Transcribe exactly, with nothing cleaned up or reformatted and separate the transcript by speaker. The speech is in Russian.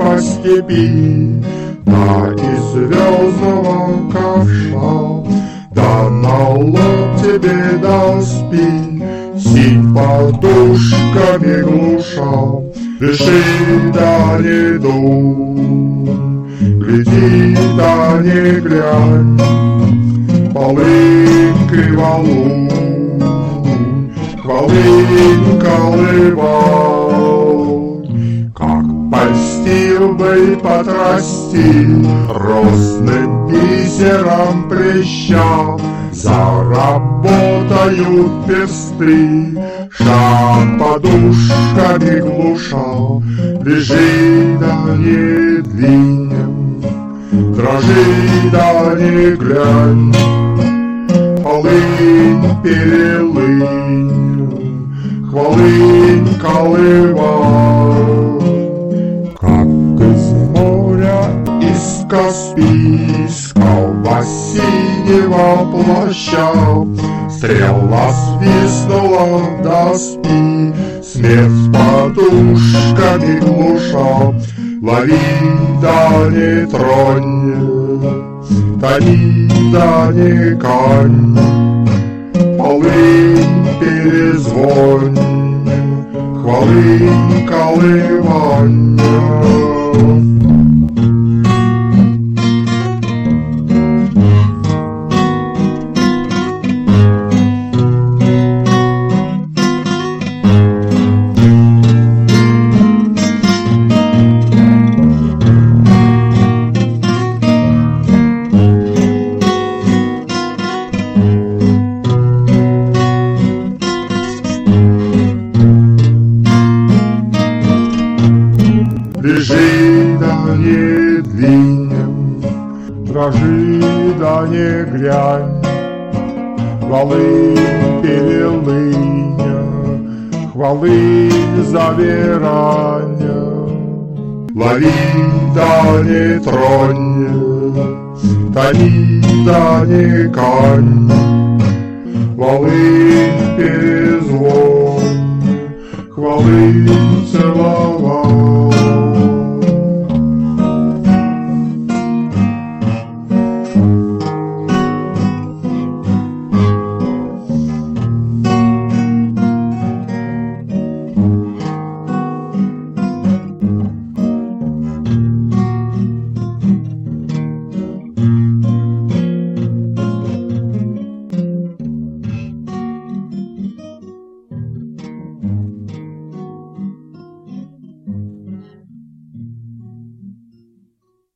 Speaker 1: по степи, да из звездного ковша, да на лоб тебе да спи, синь подушками глуша. Дыши да не дум, гляди да не глянь, полынкой валун, хвалынь колывал. Как польстил бы потрасти росным бисером плеща, заработают персты, шаг подушками глуша. Лежи да не двинем, дрожи да не глянь, полынь перелынь, хвалынь колывал. Как из моря, из Каспийского синего плаща стрела свистнула до спи, смерть подушками глуша. Лови да не тронь, тони да не кань, полынь перезвонь, хвалынь колывань. Лежи да не двинем, дрожи да не глянь, волынь перелыня, хвалынь завираня. Лови да не тронь, тони да не кань, волынь перезвонь, хвалынь целовал.